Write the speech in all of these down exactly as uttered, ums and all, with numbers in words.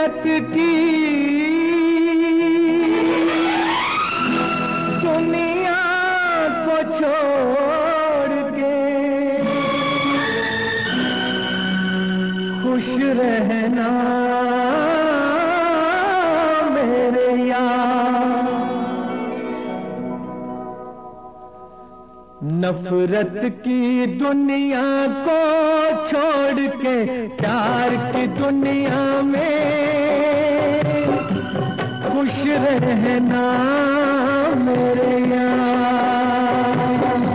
नफरत की दुनिया को छोड़ के खुश रहना मेरे यार। नफरत की दुनिया को छोड़ के प्यार की दुनिया में खुश रहना मेरे यार।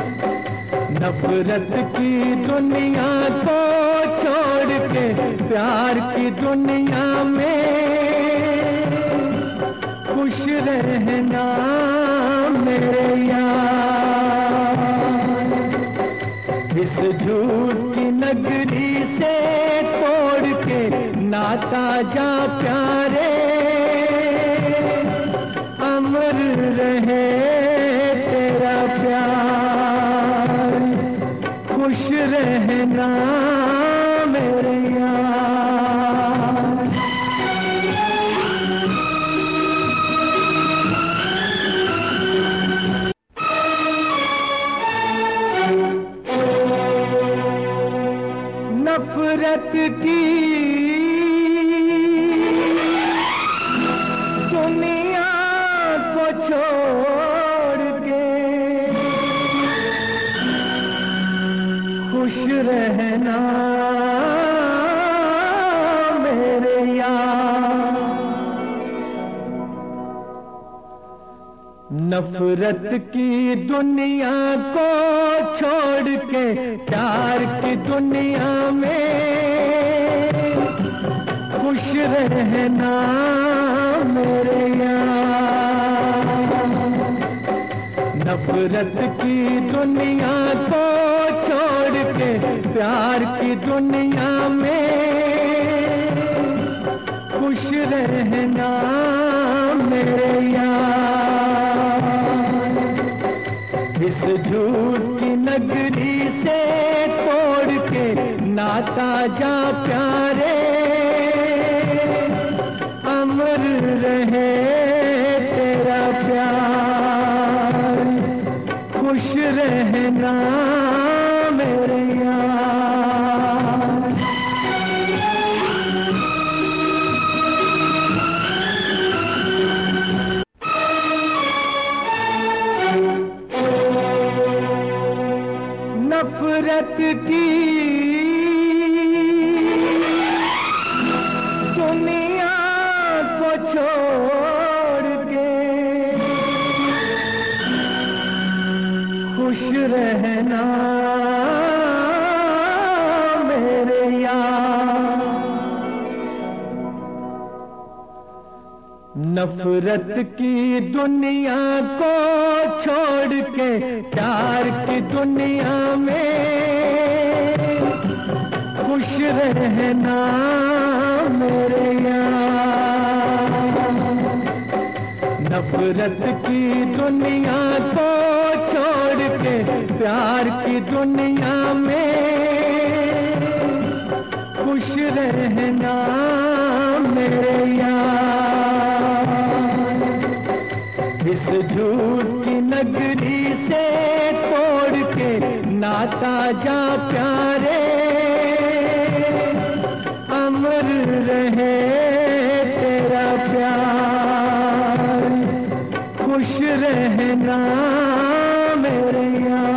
नफरत की दुनिया को छोड़ के प्यार की दुनिया में खुश रहना मेरे यार। इस झूठ की नगरी से तोड़ के नाता जा प्यारे अमर रहे तेरा प्यार। खुश रहना मेरे यार। नफरत की दुनिया को छोड़ के खुश रहना मेरे यार। नफरत की दुनिया को छोड़ के प्यार की दुनिया में खुश रहना मेरे यार। नफरत की दुनिया को छोड़ के प्यार की दुनिया में खुश रहना मेरे यार। इस झूठ की नगरी से तोड़ के नाता जा प्यारे अमर रहे तेरा प्यार। खुश रहना मेरे यार। नफरत की दुनिया को छोड़ के खुश रहना मेरे यार। नफरत की दुनिया को छोड़ के प्यार की दुनिया में खुश रहना मेरे यार। नफरत की दुनिया को छोड़ के प्यार की दुनिया में खुश रहना मेरे यार। इस झूठ की नगरी से तोड़ के नाता जा प्यारे अमर रहे तेरा प्यार। खुश रहना मेरे यार।